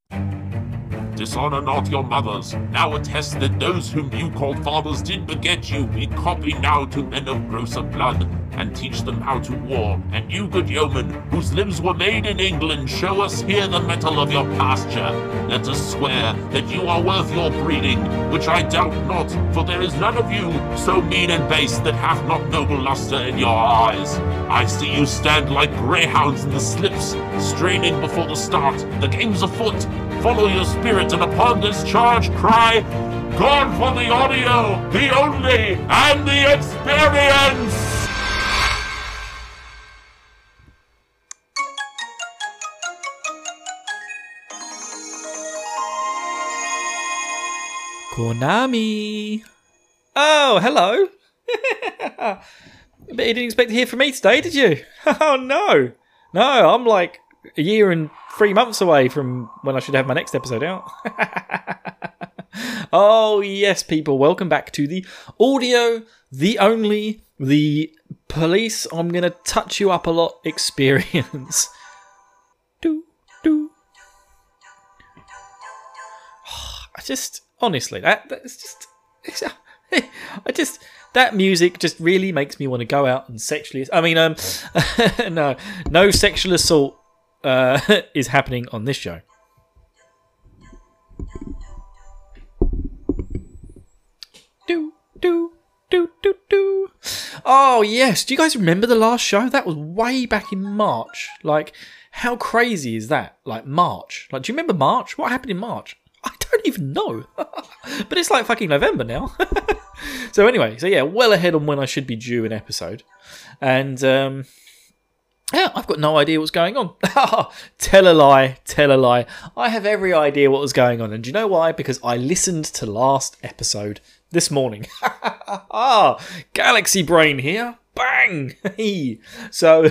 Dishonor not your mothers. Now attest that those whom you called fathers did beget you. Be copy now to men of grosser blood, and teach them how to war. And you, good yeomen, whose limbs were made in England, show us here the mettle of your pasture. Let us swear that you are worth your breeding, which I doubt not, for there is none of you so mean and base that hath not noble lustre in your eyes. I see you stand like greyhounds in the slips, straining before the start. The game's afoot. Follow your spirit, and upon this charge cry, God for the audio, the only, and the experience! Konami! Oh, hello! I bet you didn't expect to hear from me today, did you? Oh, no! No, I'm like a year and 3 months away from when I should have my next episode out. Oh, yes, people. Welcome back to the audio, the only, the police, I'm going to touch you up a lot experience. I just, honestly, that music just really makes me want to go out and sexually, no sexual assault is happening on this show. Oh yes, do you guys remember the last show? That was way back in March. Like, how crazy is that? Like, March. Like, do you remember March? What happened in March? I don't even know. But it's like fucking November now. So anyway, so yeah, well ahead on when I should be due an episode. And yeah, I've got no idea what's going on. Tell a lie, tell a lie. I have every idea what was going on. And do you know why? Because I listened to last episode this morning. Galaxy brain here. Bang! So,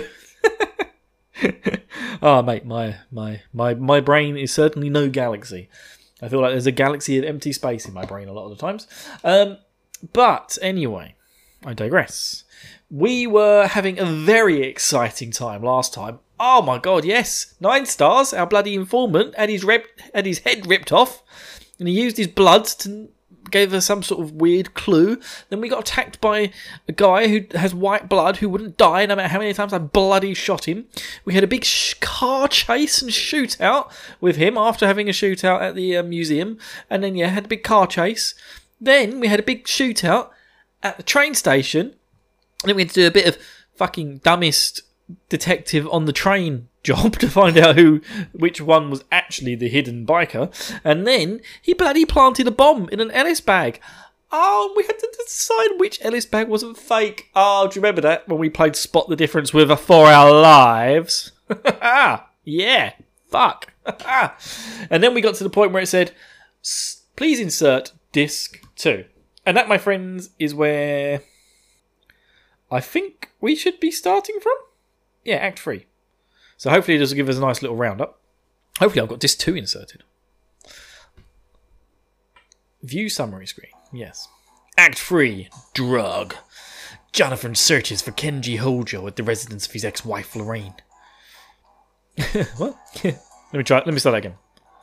oh mate, my brain is certainly no galaxy. I feel like there's a galaxy of empty space in my brain a lot of the times. But anyway, I digress. We were having a very exciting time last time. Oh my god, yes. 9 stars, our bloody informant, had his head ripped off. And he used his blood to give us some sort of weird clue. Then we got attacked by a guy who has white blood who wouldn't die no matter how many times I bloody shot him. We had a big car chase and shootout with him after having a shootout at the museum. And then, yeah, had a big car chase. Then we had a big shootout at the train station. And then we had to do a bit of fucking dumbest detective on the train job to find out which one was actually the hidden biker. And then he bloody planted a bomb in an Ellis bag. Oh, we had to decide which Ellis bag wasn't fake. Oh, do you remember that when we played Spot the Difference with For Our Lives? Yeah, fuck. And then we got to the point where it said, please insert disc 2. And that, my friends, is where I think we should be starting from. Yeah, Act 3. So hopefully this will give us a nice little roundup. Hopefully I've got disc 2 inserted. View summary screen. Yes. Act 3. Drug. Jonathan searches for Kenji Hojo at the residence of his ex-wife Lorraine. What? Let me start that again.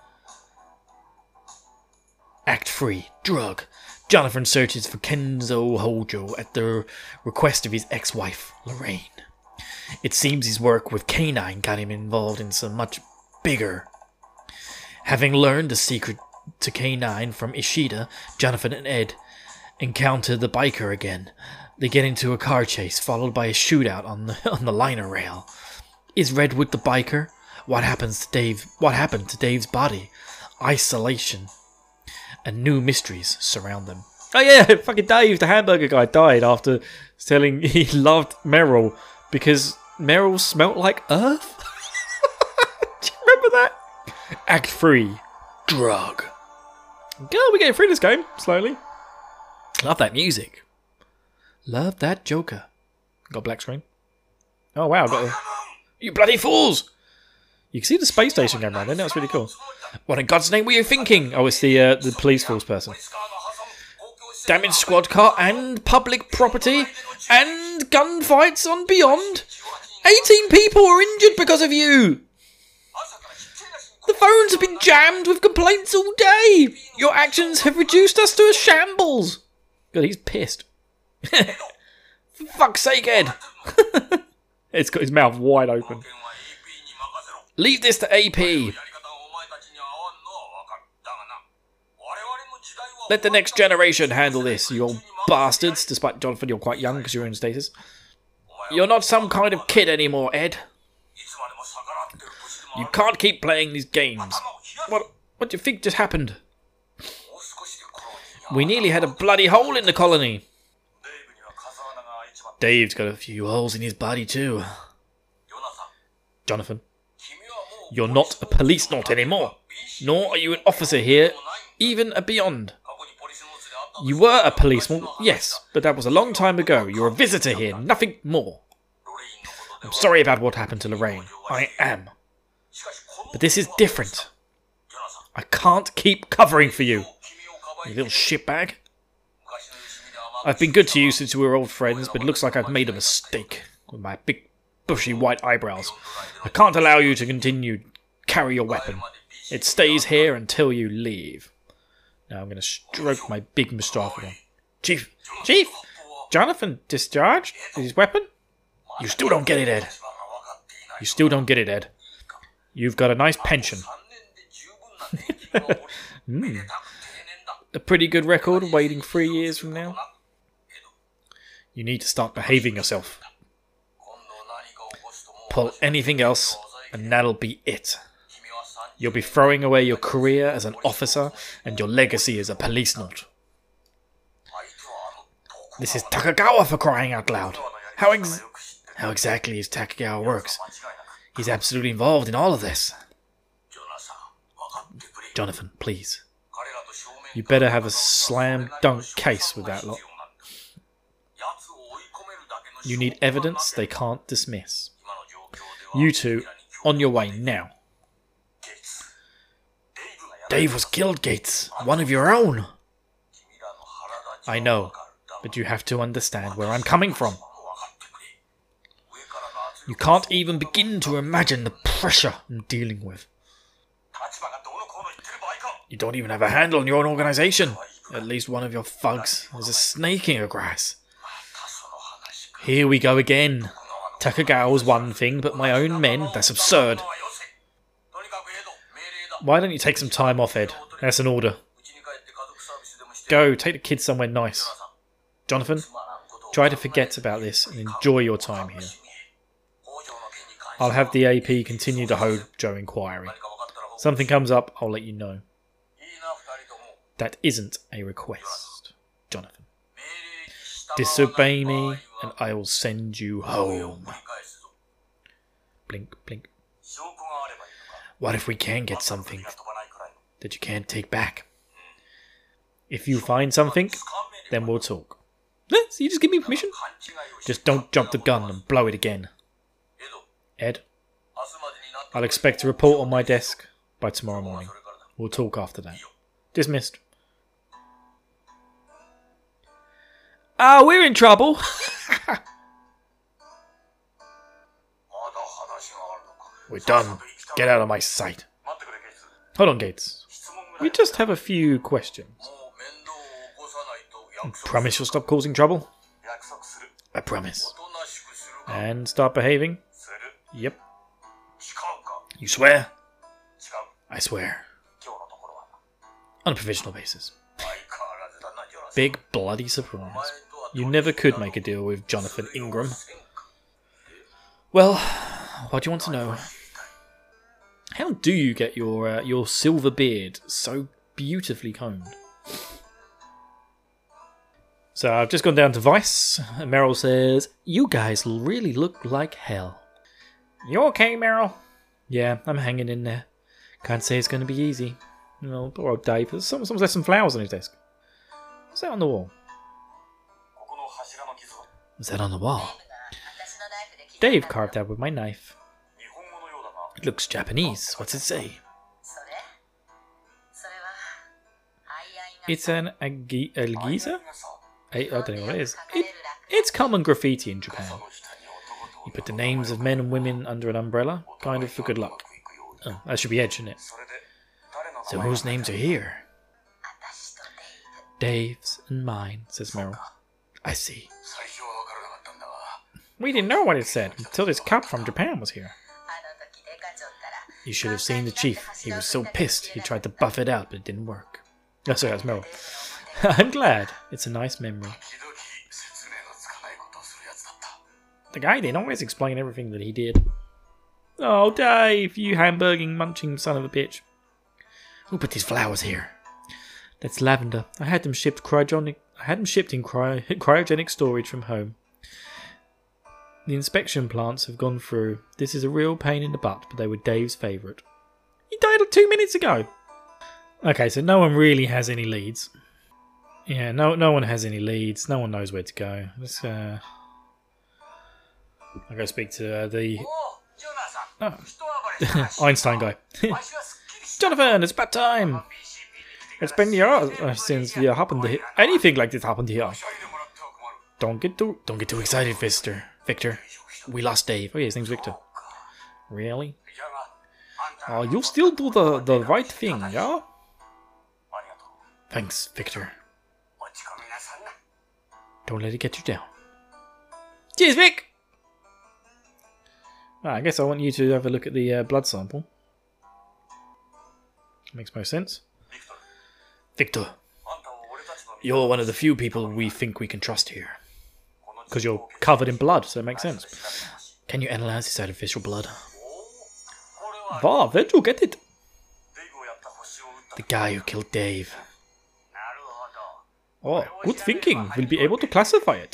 Act 3. Drug. Jonathan searches for Kenzo Hojo at the request of his ex-wife Lorraine. It seems his work with K9 got him involved in some much bigger. Having learned the secret to K9 from Ishida, Jonathan and Ed encounter the biker again. They get into a car chase, followed by a shootout on the liner rail. Is Red with the biker? What happened to Dave's body? Isolation and new mysteries surround them. Oh yeah, fucking Dave, the hamburger guy, died after telling he loved Meryl because Meryl smelt like earth. Do you remember that? Act 3. Drug. Girl, we're getting through this game slowly. Love that music. Love that Joker. Got black screen. Oh wow, you bloody fools! You can see the space station going around there. That was really cool. What in God's name were you thinking? Oh, it's the police force person. Damaged squad car and public property and gunfights on Beyond. 18 people were injured because of you. The phones have been jammed with complaints all day. Your actions have reduced us to a shambles. God, he's pissed. For fuck's sake, Ed. It's got his mouth wide open. Leave this to AP. Let the next generation handle this, you old bastards. Despite Jonathan, you're quite young because you're in stasis. You're not some kind of kid anymore, Ed. You can't keep playing these games. What do you think just happened? We nearly had a bloody hole in the colony. Dave's got a few holes in his body too. Jonathan, you're not a police knot anymore. Nor are you an officer here, even a beyond. You were a policeman, yes, but that was a long time ago. You're a visitor here, nothing more. I'm sorry about what happened to Lorraine. I am. But this is different. I can't keep covering for you, you little shitbag. I've been good to you since we were old friends, but it looks like I've made a mistake with my big, bushy white eyebrows. I can't allow you to continue carry your weapon. It stays here until you leave. Now I'm going to stroke my big moustache again. Chief! Chief! Jonathan discharged his weapon? You still don't get it, Ed. You still don't get it, Ed. You've got a nice pension. A pretty good record waiting 3 years from now. You need to start behaving yourself. Pull anything else, and that'll be it. You'll be throwing away your career as an officer and your legacy as a police knot. This is Takagawa, for crying out loud. How exactly is Takagawa works? He's absolutely involved in all of this. Jonathan, please. You better have a slam dunk case with that lot. You need evidence they can't dismiss. You two, on your way now. Dave was killed, Gates. One of your own. I know, but you have to understand where I'm coming from. You can't even begin to imagine the pressure I'm dealing with. You don't even have a handle on your own organisation. At least one of your thugs is a snake in your grass. Here we go again. Takagawa's one thing, but my own men? That's absurd. Why don't you take some time off, Ed? That's an order. Go, take the kids somewhere nice. Jonathan, try to forget about this and enjoy your time here. I'll have the AP continue the Hojo inquiry. Something comes up, I'll let you know. That isn't a request, Jonathan. Disobey me, and I will send you home. Blink, blink. What if we can get something that you can't take back? If you find something, then we'll talk. So you just give me permission? Just don't jump the gun and blow it again. Ed, I'll expect a report on my desk by tomorrow morning. We'll talk after that. Dismissed. Ah, we're in trouble. We're done. Get out of my sight. Hold on, Gates. We just have a few questions. Promise you'll stop causing trouble? I promise. And start behaving? Yep. You swear? I swear. On a provisional basis. Big bloody surprise. You never could make a deal with Jonathan Ingram. Well, what do you want to know? How do you get your silver beard so beautifully combed? So I've just gone down to Vice, and Meryl says, "You guys really look like hell." You okay, Meryl? Yeah, I'm hanging in there. Can't say it's going to be easy. No, poor old Dave. Someone's left some flowers on his desk. What's that on the wall? What's that on the wall? Dave carved that with my knife. It looks Japanese. What's it say? It's an Algiza? I don't know what it is. It's common graffiti in Japan. You put the names of men and women under an umbrella, kind of for good luck. Oh, that should be Edge, shouldn't it? So whose names are here? Dave's and mine, says Meryl. I see. We didn't know what it said until this cop from Japan was here. You should have seen the chief. He was so pissed he tried to buff it out, but it didn't work. Oh, sorry, that's Meryl. I'm glad. It's a nice memory. The guy didn't always explain everything that he did. Oh, Dave, you hamburging munching son of a bitch. Who put these flowers here? That's lavender. I had them shipped in cryogenic storage from home. The inspection plants have gone through. This is a real pain in the butt, but they were Dave's favourite. He died 2 minutes ago. Okay, so no one really has any leads. Yeah, no one has any leads. No one knows where to go. Let's I'll go speak to the Einstein guy. Jonathan, it's about time. It's been years since anything like this happened here. Don't get too excited, Victor. We lost Dave. Oh yeah, his name's Victor. Really? You'll still do the right thing, yeah? Thanks, Victor. Don't let it get you down. Cheers, Vic! I guess I want you to have a look at the blood sample. Makes most sense. Victor, you're one of the few people we think we can trust here. Because you're covered in blood, so it makes sense. Can you analyze this artificial blood? Wow, where'd you get it? The guy who killed Dave. Oh, good thinking. We'll be able to classify it.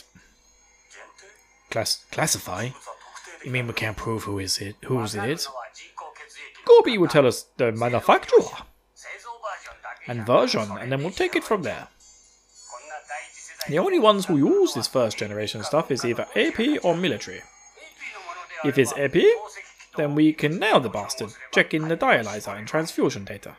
Classify? You mean we can't prove whose it is? Gobi will tell us the manufacturer and version, and then we'll take it from there. The only ones who use this first generation stuff is either AP or military. If it's AP, then we can nail the bastard, check in the dialyzer and transfusion data.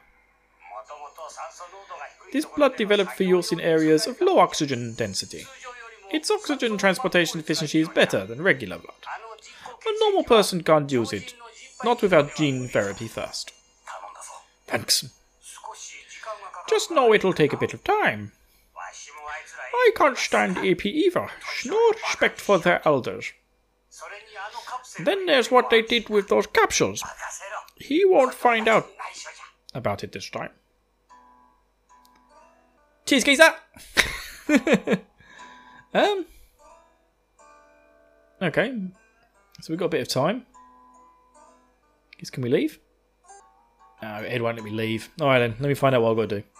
This blood developed for use in areas of low oxygen density. Its oxygen transportation efficiency is better than regular blood. A normal person can't use it, not without gene therapy first. Thanks. Just know it'll take a bit of time. I can't stand AP either. No respect for their elders. Then there's what they did with those capsules. He won't find out about it this time. Cheers, geezer! Okay. So we've got a bit of time. Guess can we leave? Ed won't let me leave. Alright then, let me find out what I've got to do.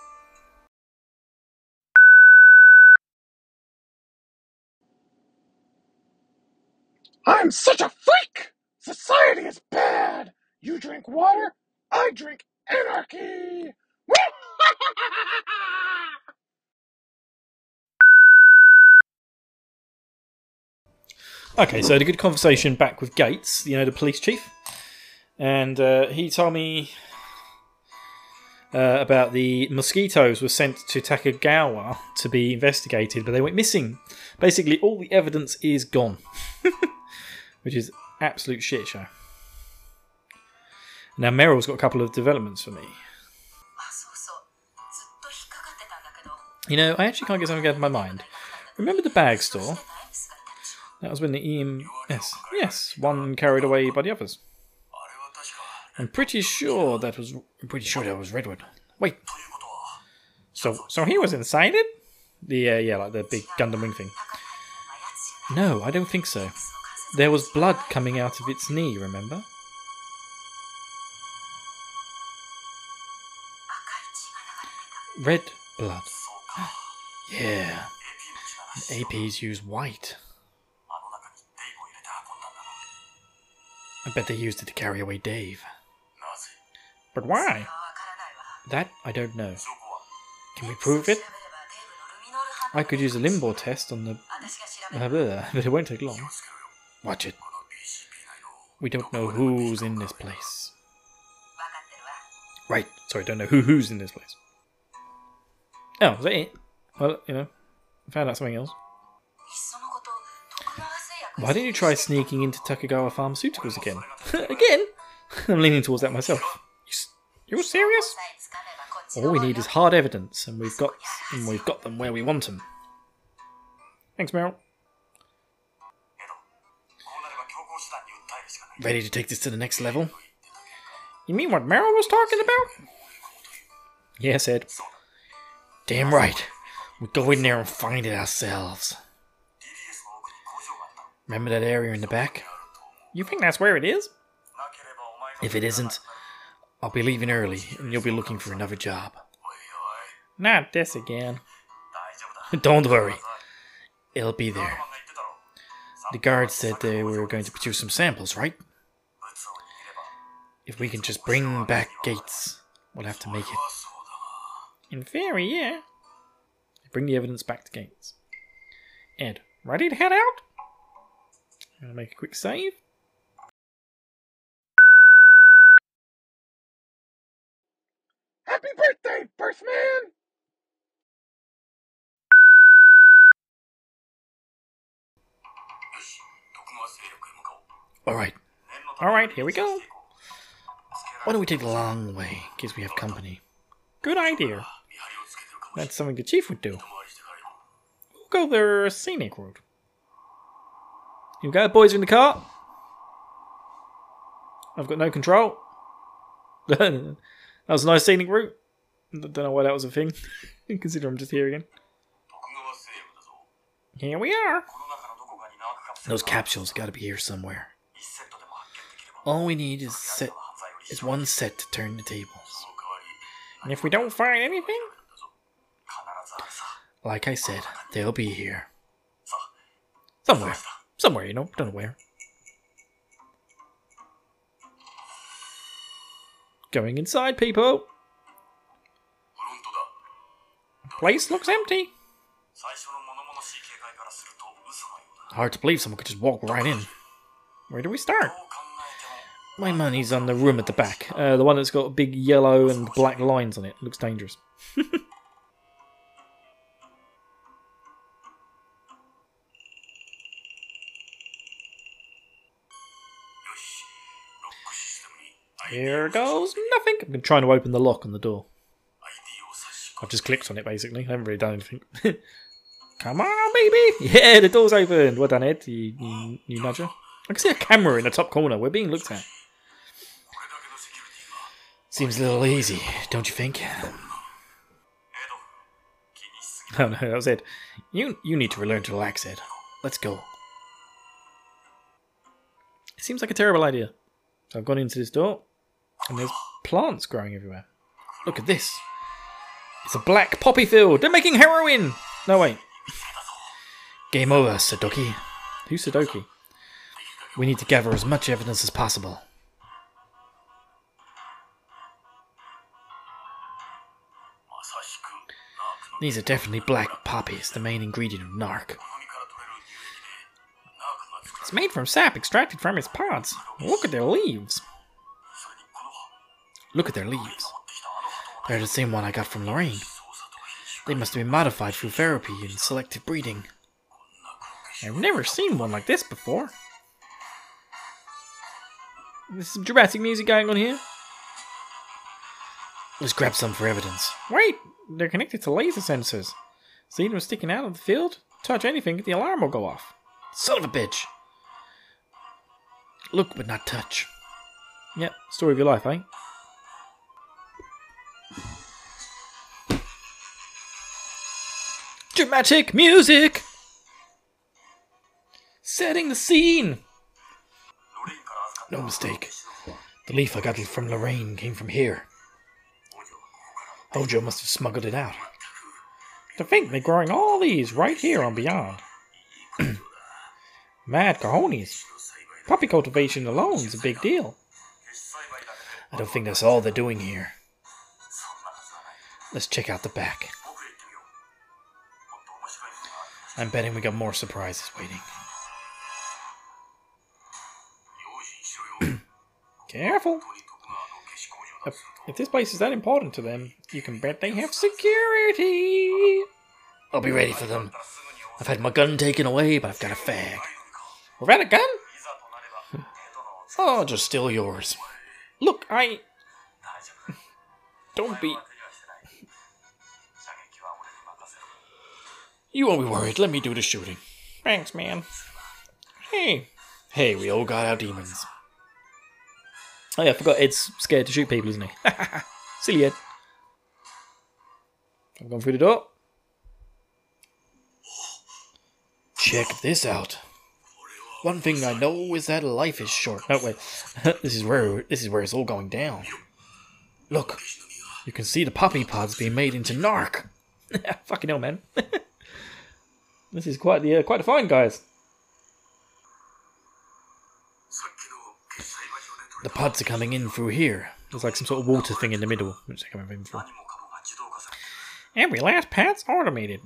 I'm such a freak! Society is bad! You drink water, I drink anarchy! Okay, so I had a good conversation back with Gates, the police chief. And he told me about the mosquitoes were sent to Takagawa to be investigated, but they went missing. Basically, all the evidence is gone. Which is absolute shit show. Now, Meryl's got a couple of developments for me. I actually can't get something out of my mind. Remember the bag store? That was when the EMS... Yes, one carried away by the others. I'm pretty sure that was Redwood. Wait. So he was inside it? Like the big Gundam wing thing. No, I don't think so. There was blood coming out of its knee, remember? Red blood. Yeah. APs use white. I bet they used it to carry away Dave. But why? That I don't know. Can we prove it? I could use a limbo test on the... but it won't take long. Watch it. We don't know who's in this place. Right. Sorry, don't know who's in this place. Oh, is that it? Well, found out something else. Why don't you try sneaking into Takagawa Pharmaceuticals again? Again? I'm leaning towards that myself. You serious? All we need is hard evidence, and we've got them where we want them. Thanks, Meryl. Ready to take this to the next level? You mean what Meryl was talking about? Yes, Ed. Damn right. We go in there and find it ourselves. Remember that area in the back? You think that's where it is? If it isn't, I'll be leaving early, and you'll be looking for another job. Not this again. Don't worry. It'll be there. The guards said they were going to produce some samples, right? If we can just bring back Gates, we'll have to make it. In theory, yeah. Bring the evidence back to Gates. Ed, ready to head out? I'm gonna make a quick save. Happy birthday, Birthman! Alright, here we go. Why don't we take the long way, in case we have company? Good idea. That's something the chief would do. We'll go the scenic route. You got boys in the car? I've got no control. That was a nice scenic route. Don't know why that was a thing. Consider I'm just here again. Here we are. Those capsules gotta be here somewhere. All we need is one set to turn the tables. And if we don't find anything, like I said, they'll be here. Somewhere. Somewhere, you know. Don't know where. Going inside, people. Place looks empty. Hard to believe someone could just walk right in. Where do we start? My money's on the room at the back. The one that's got big yellow and black lines on it. Looks dangerous. Here goes nothing. I'm trying to open the lock on the door. I've just clicked on it basically. I haven't really done anything. Come on, baby! Yeah, the door's opened. Well done, Ed. You nudge her. I can see a camera in the top corner. We're being looked at. Seems a little easy, don't you think? Oh no, that was Ed. You need to learn to relax, Ed. Let's go. It seems like a terrible idea. So I've gone into this door, and there's plants growing everywhere. Look at this. It's a black poppy field. They're making heroin! No, wait. Game over, Sadoki. Who's Sadoki? We need to gather as much evidence as possible. These are definitely black poppies, the main ingredient of narc. It's made from sap extracted from its pods. Look at their leaves. Look at their leaves. They're the same one I got from Lorraine. They must have been modified through therapy and selective breeding. I've never seen one like this before. There's some dramatic music going on here. Let's grab some for evidence. Wait! They're connected to laser sensors. See them sticking out of the field? Touch anything, the alarm will go off. Son of a bitch! Look but not touch. Yep, story of your life, eh? Dramatic music! Setting the scene! No mistake. The leaf I got from Lorraine came from here. Hojo must have smuggled it out. To think they're growing all these right here on Beyond. Mad cojones. Poppy cultivation alone is a big deal. I don't think that's all they're doing here. Let's check out the back. I'm betting we got more surprises waiting. Careful. If this place is that important to them, you can bet they have security. I'll be ready for them. I've had my gun taken away, but I've got a fag. We've had a gun? Oh, just steal yours. Look, don't be... You won't be worried. Let me do the shooting. Thanks, man. Hey. Hey, we all got our demons. Oh yeah, I forgot Ed's scared to shoot people, isn't he? Silly Ed. I've gone through the door. Check this out. One thing I know is that life is short. No, wait. This is where it's all going down. Look, you can see the poppy pods being made into narc. Fucking hell, man. This is quite the find, guys. The pods are coming in through here. There's like some sort of water thing in the middle, which they're coming in through. Every last pad's automated.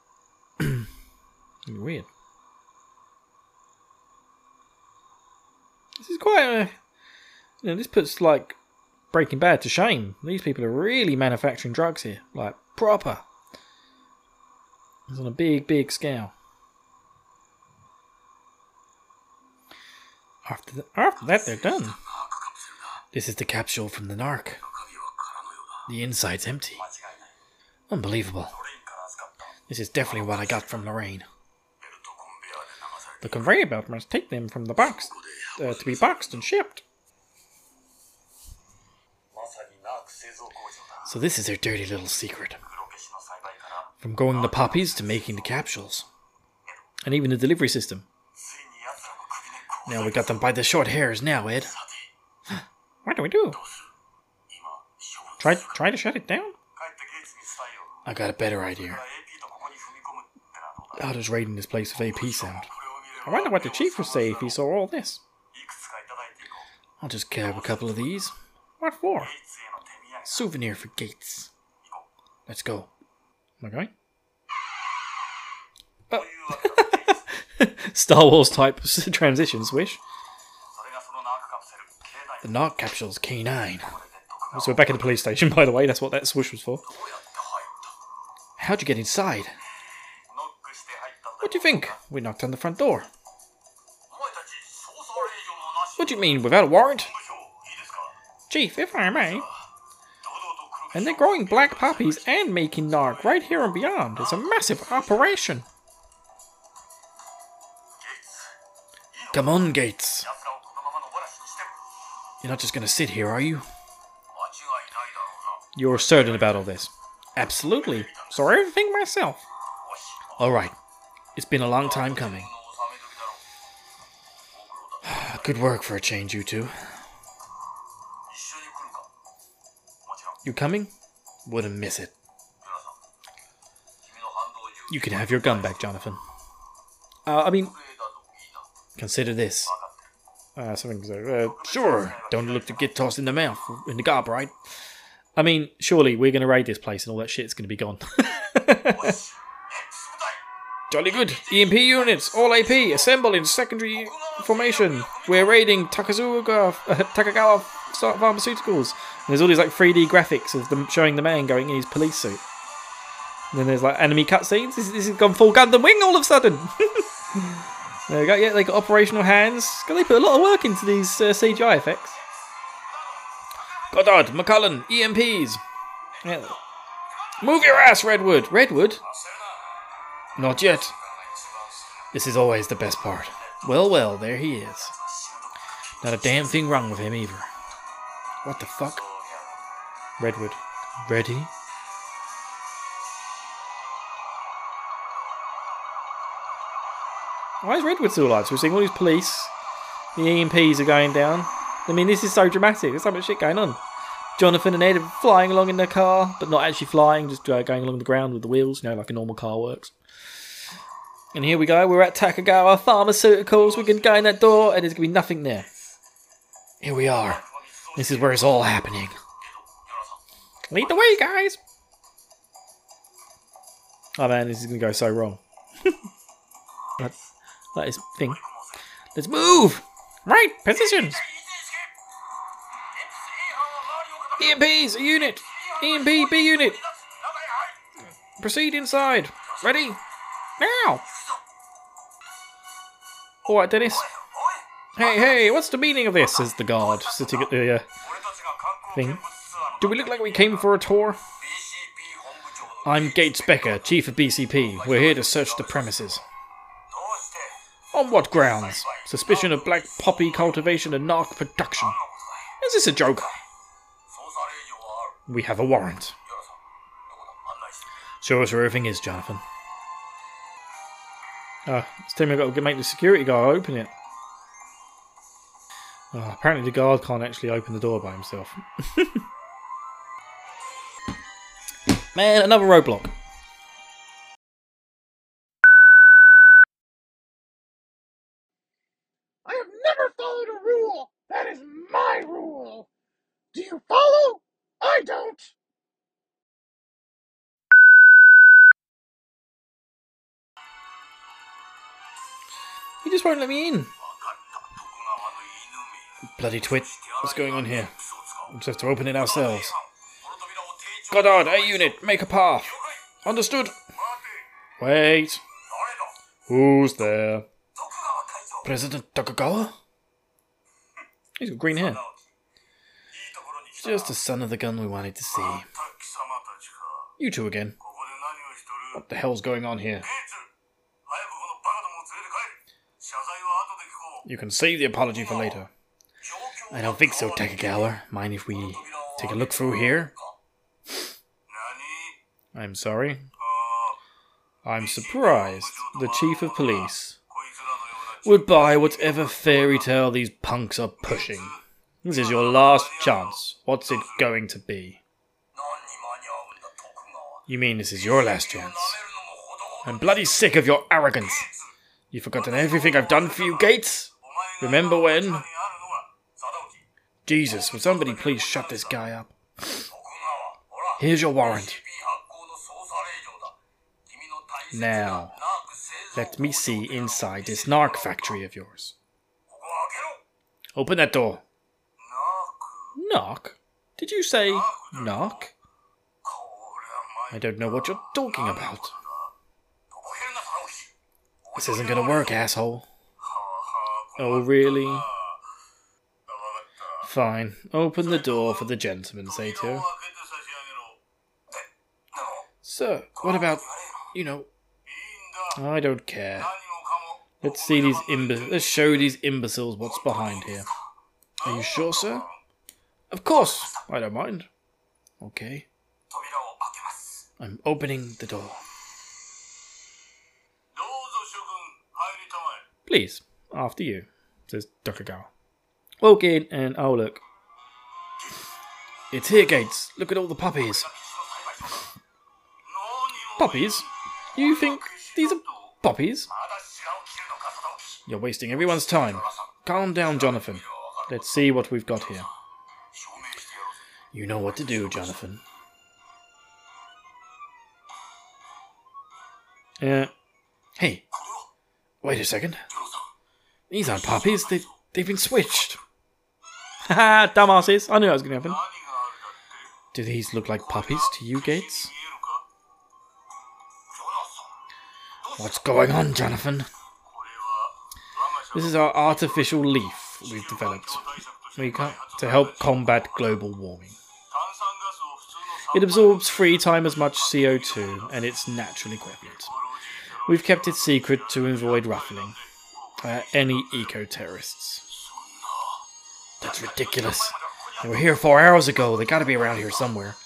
Weird. This is quite this puts like Breaking Bad to shame. These people are really manufacturing drugs here, like proper. It's on a big scale. After that, they're done. This is the capsule from the narc. The inside's empty. Unbelievable. This is definitely what I got from Lorraine. The conveyor belt must take them from the box to be boxed and shipped. So this is their dirty little secret. From growing the poppies to making the capsules. And even the delivery system. Now we got them by the short hairs now, Ed. What do we do? Try to shut it down? I got a better idea. Otto's raiding this place with AP sound. I wonder what the chief would say if he saw all this. I'll just grab a couple of these. What for? Souvenir for Gates. Let's go. Am I going? Oh. Star Wars type transition swish. The narc capsule's K9. So we're back at the police station, by the way. That's what that swoosh was for. How'd you get inside? What do you think? We knocked on the front door. What do you mean, without a warrant? Chief, if I may. And they're growing black poppies and making narc right here and beyond. It's a massive operation. Come on, Gates. You're not just going to sit here, are you? You're certain about all this? Absolutely. Saw everything myself. Alright. It's been a long time coming. Good work for a change, you two. You coming? Wouldn't miss it. You can have your gun back, Jonathan. Consider this. Sure. Don't look to get tossed in the mouth, in the gob, right? I mean, surely we're going to raid this place and all that shit's going to be gone. Jolly good. EMP units, all AP, assemble in secondary formation. We're raiding Takagawa Pharmaceuticals. And there's all these like 3D graphics of them showing the man going in his police suit. And then there's like enemy cutscenes. This has gone full Gundam Wing all of a sudden. There we go. Yeah, they got operational hands. They put a lot of work into these CGI effects. Goddard, McCullen, EMPs. Yeah. Move your ass, Redwood. Redwood? Not yet. This is always the best part. Well, there he is. Not a damn thing wrong with him either. What the fuck? Redwood. Ready? Why is Redwood still alive? So we're seeing all these police. The EMPs are going down. I mean, this is so dramatic. There's so much shit going on. Jonathan and Ed are flying along in their car, but not actually flying, just going along the ground with the wheels, like a normal car works. And here we go. We're at Takagawa Pharmaceuticals. We can go in that door, and there's going to be nothing there. Here we are. This is where it's all happening. Lead the way, guys. Oh man, this is going to go so wrong. That is thing. Let's move! Right, positions! EMPs, a unit! EMP, B unit! Proceed inside. Ready? Now! Alright, Dennis. Hey, what's the meaning of this? Says the guard, sitting at the thing. Do we look like we came for a tour? I'm Gates Becker, Chief of BCP. We're here to search the premises. On what grounds? Suspicion of black poppy cultivation and narc production. Is this a joke? We have a warrant. Show us where everything is, Jonathan. It's time I've got to make the security guard open it. Apparently the guard can't actually open the door by himself. Man, another roadblock. I have never followed a rule. That is my rule. Do you follow? I don't. He just won't let me in. Bloody twit. What's going on here? We'll just have to open it ourselves. Goddard, A unit, make a path. Understood. Wait. Who's there? President Tokugawa? He's got green hair. Just the son of the gun we wanted to see. You two again. What the hell's going on here? You can save the apology for later. I don't think so, Tokugawa. Mind if we take a look through here? I'm sorry. I'm surprised the Chief of Police would buy whatever fairy tale these punks are pushing. This is your last chance. What's it going to be? You mean this is your last chance? I'm bloody sick of your arrogance. You've forgotten everything I've done for you, Gates? Remember when? Jesus, will somebody please shut this guy up? Here's your warrant. Now, let me see inside this narc factory of yours. Open that door. Knock? Did you say knock? I don't know what you're talking about. This isn't gonna work, asshole. Oh, really? Fine. Open the door for the gentleman, Sato. Sir, what about, I don't care. Let's see these let's show these imbeciles what's behind here. Are you sure, sir? Of course, I don't mind. Okay. I'm opening the door. Please, after you, says Tokugawa. Walk in and oh look. It's here, Gates. Look at all the puppies. Puppies? You think these are puppies? You're wasting everyone's time. Calm down, Jonathan. Let's see what we've got here. You know what to do, Jonathan. Hey. Wait a second. These aren't puppies. They've been switched. Haha, dumbasses. I knew that was going to happen. Do these look like puppies to you, Gates? What's going on, Jonathan? This is our artificial leaf we've developed to help combat global warming. It absorbs 3 times as much CO2 and its natural equivalent. We've kept it secret to avoid ruffling any eco-terrorists. That's ridiculous. They were here 4 hours ago. They gotta be around here somewhere.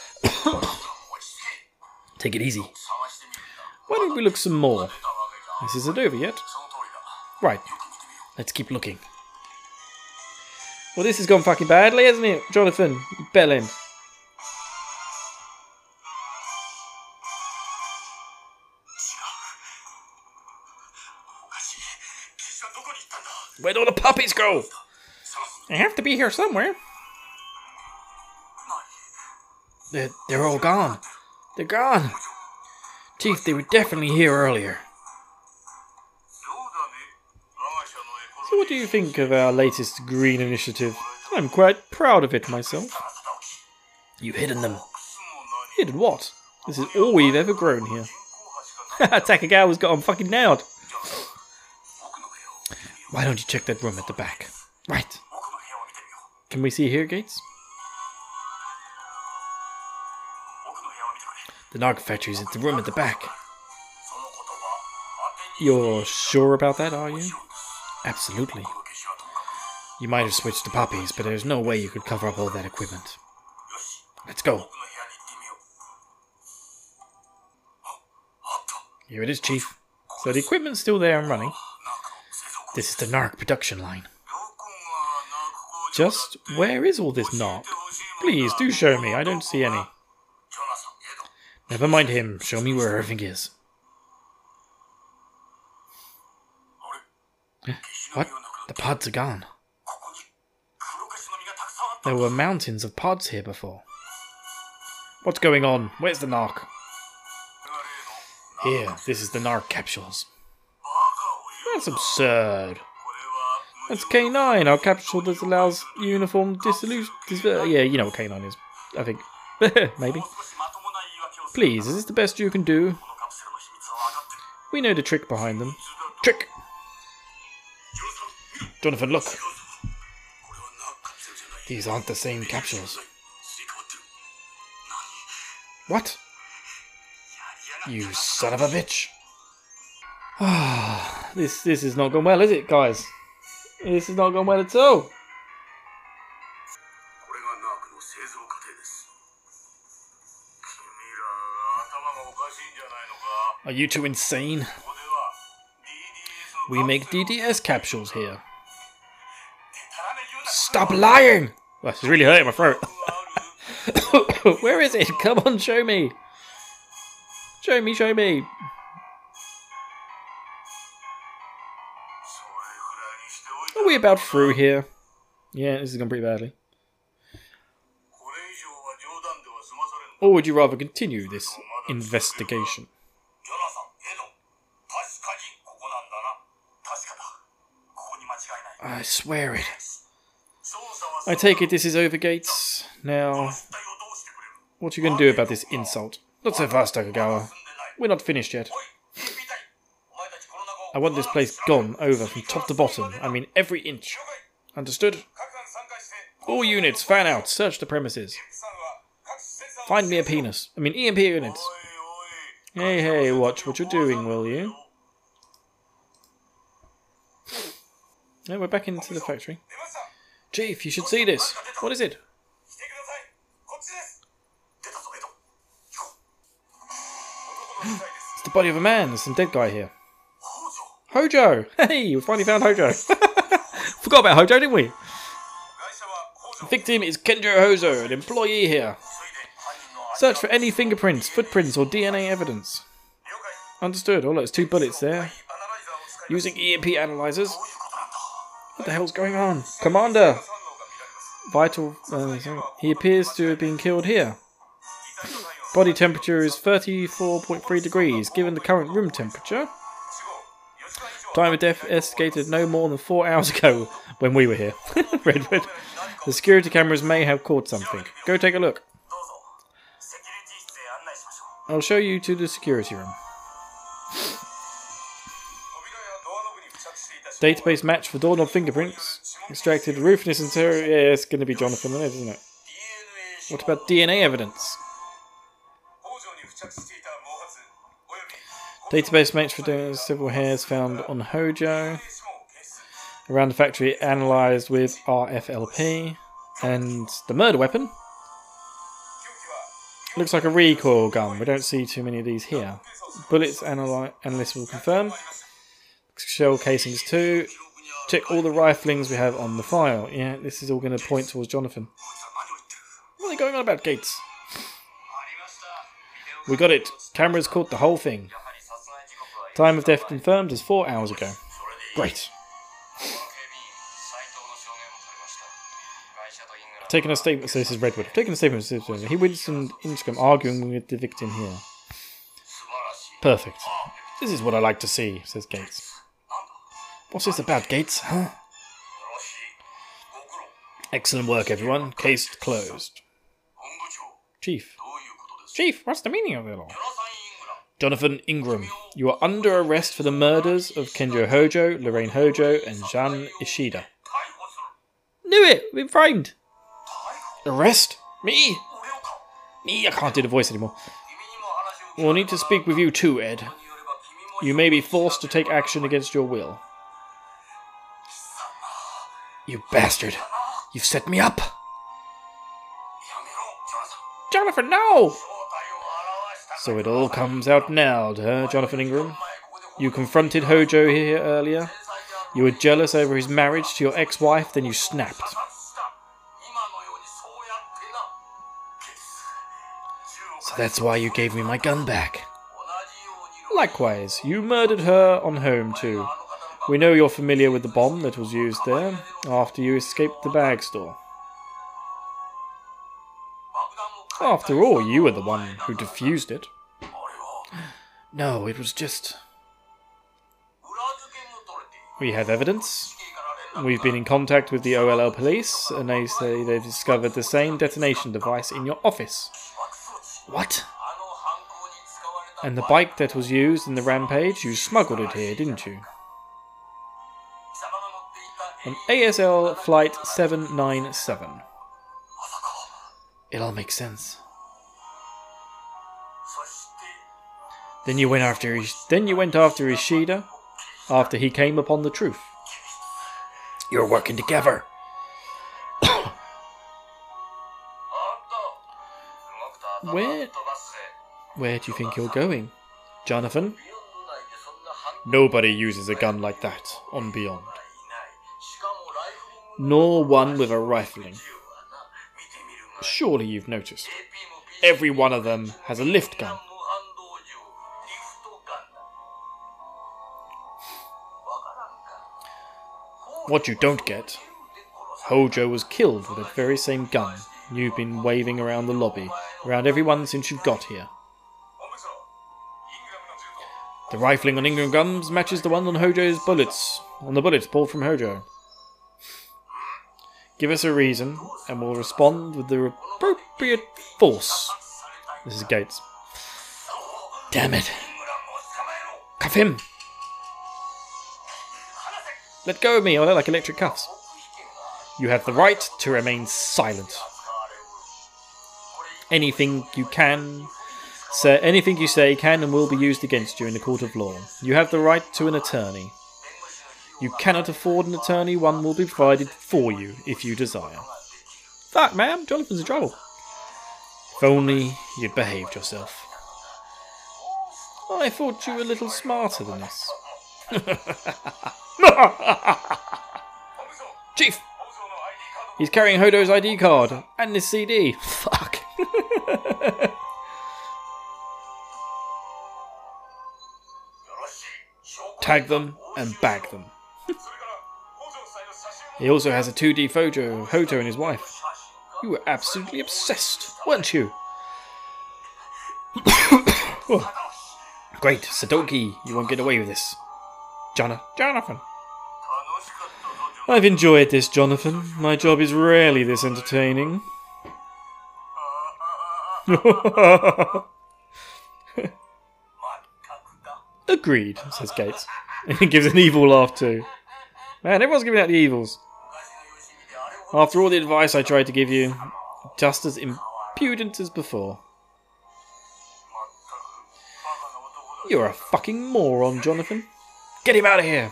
Take it easy. Why don't we look some more? This isn't over yet. Right. Let's keep looking. Well, this has gone fucking badly, hasn't it, Jonathan? Bellend. Where'd all the puppies go? They have to be here somewhere. They're all gone. They're gone. Chief, they were definitely here earlier. So what do you think of our latest green initiative? I'm quite proud of it myself. You've hidden them. Hidden what? This is all we've ever grown here. Tokugawa's got him fucking nailed. Why don't you check that room at the back? Right. Can we see here, Gates? The narc factory is at the room at the back. You're sure about that, are you? Absolutely. You might have switched to puppies, but there's no way you could cover up all that equipment. Let's go. Here it is, Chief. So the equipment's still there and running. This is the narc production line. Just where is all this narc? Please, do show me. I don't see any. Never mind him. Show me where everything is. What? The pods are gone. There were mountains of pods here before. What's going on? Where's the narc? Here, this is the narc capsules. That's absurd. That's K9, our capsule that allows uniform dissolution. Yeah, you know what K9 is, I think. Maybe. Please, is this the best you can do? We know the trick behind them. Trick! Jonathan, look. These aren't the same capsules. What? You son of a bitch. Ah, this is not going well, is it, guys? This is not going well at all. Are you two insane? We make DDS capsules here. Stop lying! Oh, this is really hurting my throat. Where is it? Come on, show me. Show me, show me. Are we about through here? Yeah, this is going pretty badly. Or would you rather continue this investigation? I swear it. I take it this is over, Gates. Now, what are you going to do about this insult? Not so fast, Takagawa. We're not finished yet. I want this place gone over from top to bottom. I mean every inch. Understood? All units, fan out. Search the premises. Find me a penis. I mean EMP units. Hey, watch what you're doing, will you? Yeah, we're back into the factory. Chief, you should see this. What is it? It's the body of a man. There's some dead guy here. Hojo! Hey, we finally found Hojo. Forgot about Hojo, didn't we? The victim is Kenjo Hojo, an employee here. Search for any fingerprints, footprints, or DNA evidence. Understood. Oh, look, there's 2 bullets there. Using EMP analyzers. What the hell's going on? Commander! Vital... he appears to have been killed here. Body temperature is 34.3 degrees, given the current room temperature. Time of death estimated no more than 4 hours ago, when we were here. Redwood. The security cameras may have caught something. Go take a look. I'll show you to the security room. Database match for doorknob fingerprints. Extracted roofness interior. Yeah, it's going to be Jonathan, isn't it? What about DNA evidence? Database match for several hairs found on Hojo. Around the factory analysed with RFLP. And the murder weapon. Looks like a recoil gun. We don't see too many of these here. Bullets analysts will confirm. Shell casings too. Check all the riflings we have on the file. Yeah, this is all going to point towards Jonathan. What are they going on about, Gates? We got it. Cameras caught the whole thing. Time of death confirmed as 4 hours ago. Great. Taking a statement. So this is Redwood. Taking a statement. He Winston Inchcombe arguing with the victim here. Perfect. This is what I like to see, says Gates. What's this about, Gates? Huh? Excellent work, everyone. Case closed. Chief. Chief, what's the meaning of it all? Jonathan Ingram, you are under arrest for the murders of Kenjo Hojo, Lorraine Hojo, and Jean Ishida. Knew it! We've been framed! Arrest? Me? Me? I can't do the voice anymore. We'll need to speak with you too, Ed. You may be forced to take action against your will. You bastard! You've set me up! Jonathan, no! So it all comes out now, Jonathan Ingram. You confronted Hojo here earlier. You were jealous over his marriage to your ex-wife, then you snapped. So that's why you gave me my gun back. Likewise, you murdered her on home too. We know you're familiar with the bomb that was used there after you escaped the bag store. After all, you were the one who defused it. No, it was just... We have evidence. We've been in contact with the OLL police, and they say they've discovered the same detonation device in your office. What? And the bike that was used in the rampage, you smuggled it here, didn't you? On ASL Flight 797. It all makes sense. Then you went after Ishida after he came upon the truth. You're working together. Where do you think you're going, Jonathan? Nobody uses a gun like that on Beyond. Nor one with a rifling. Surely you've noticed. Every one of them has a lift gun. What you don't get, Hojo was killed with that very same gun you've been waving around the lobby, around everyone since you got here. The rifling on Ingram guns matches the one on Hojo's bullets, on the bullets pulled from Hojo. Give us a reason, and we'll respond with the appropriate force. This is Gates. Damn it. Cuff him! Let go of me, or they're like electric cuffs. You have the right to remain silent. Anything you say can and will be used against you in the court of law. You have the right to an attorney. You cannot afford an attorney, one will be provided for you if you desire. Fuck, man, Jonathan's in trouble. If only you'd behaved yourself. I thought you were a little smarter than this. Chief! He's carrying Hojo's ID card and this CD. Fuck. Tag them and bag them. He also has a 2D photo of Hojo and his wife. You were absolutely obsessed, weren't you? Oh. Great, Sadoki, you won't get away with this. Jonathan. I've enjoyed this, Jonathan. My job is rarely this entertaining. Agreed, says Gates. He gives an evil laugh too. Man, everyone's giving out the evils. After all the advice I tried to give you, just as impudent as before. You're a fucking moron, Jonathan. Get him out of here.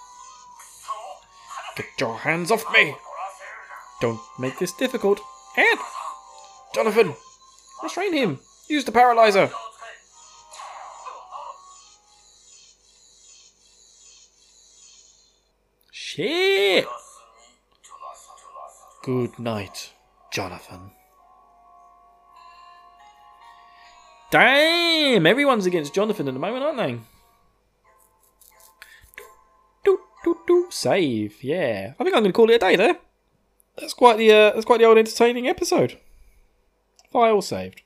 Get your hands off me. Don't make this difficult. Ed! Jonathan! Restrain him. Use the paralyzer. Shit! Good night, Jonathan. Damn! Everyone's against Jonathan at the moment, aren't they? Save, yeah. I think I'm going to call it a day there. That's quite the old entertaining episode. File saved.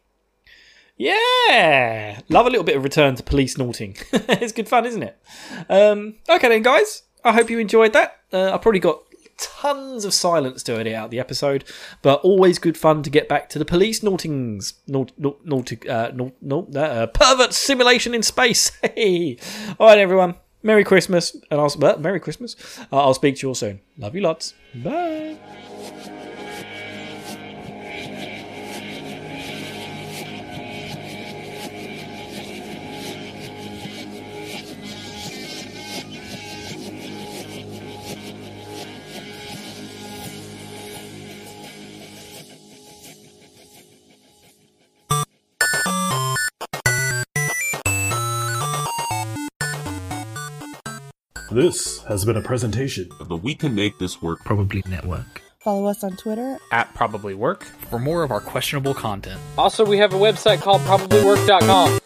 Yeah! Love a little bit of return to police snorting. It's good fun, isn't it? Okay then, guys. I hope you enjoyed that. I probably got tons of silence to edit out the episode, but always good fun to get back to the police snortings. Pervert simulation in space. Hey! Alright, everyone. Merry Christmas. And Merry Christmas. I'll speak to you all soon. Love you lots. Bye. This has been a presentation of the We Can Make This Work Probably Network. Follow us on Twitter at Probably Work for more of our questionable content. Also, we have a website called probablywork.com.